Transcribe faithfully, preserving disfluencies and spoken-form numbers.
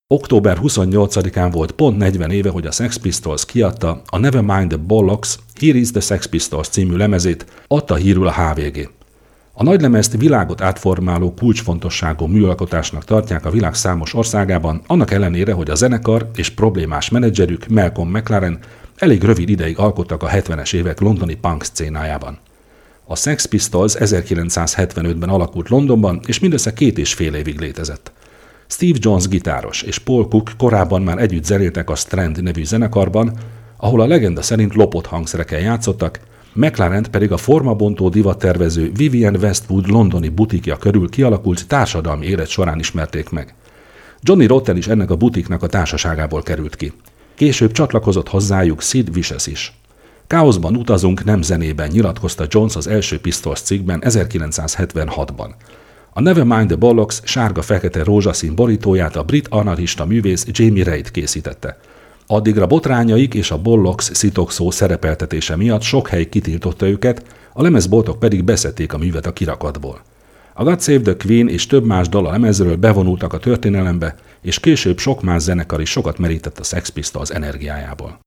október huszonnyolcadikán volt pont negyven éve, hogy a Sex Pistols kiadta a Nevermind the Bollocks, Here is the Sex Pistols című lemezét, adta hírül a há vé gé. A nagylemezt világot átformáló kulcsfontosságú műalkotásnak tartják a világ számos országában, annak ellenére, hogy a zenekar és problémás menedzserük Malcolm McLaren elég rövid ideig alkottak a hetvenes évek londoni punk szcénájában. A Sex Pistols ezerkilencszázhetvenötben alakult Londonban, és mindössze két és fél évig létezett. Steve Jones gitáros és Paul Cook korábban már együtt zenéltek a Strand nevű zenekarban, ahol a legenda szerint lopott hangszerekkel játszottak, McLarent pedig a formabontó divattervező Vivienne Westwood londoni butikja körül kialakult társadalmi élet során ismerték meg. Johnny Rotten is ennek a butiknak a társaságából került ki. Később csatlakozott hozzájuk Sid Vicious is. Káoszban utazunk, nem zenében, nyilatkozta Jones az első Pistols cikkben ezerkilencszázhetvenhatban. A Nevermind the Bollocks sárga-fekete rózsaszín borítóját a brit anarchista művész Jamie Reid készítette. Addigra botrányaik és a Bollocks szitokszó szerepeltetése miatt sok hely kitiltotta őket, a lemezboltok pedig beszedték a művet a kirakatból. A God Save the Queen és több más dal a lemezről bevonultak a történelembe, és később sok más zenekar is sokat merített a Sex Pistols energiájából.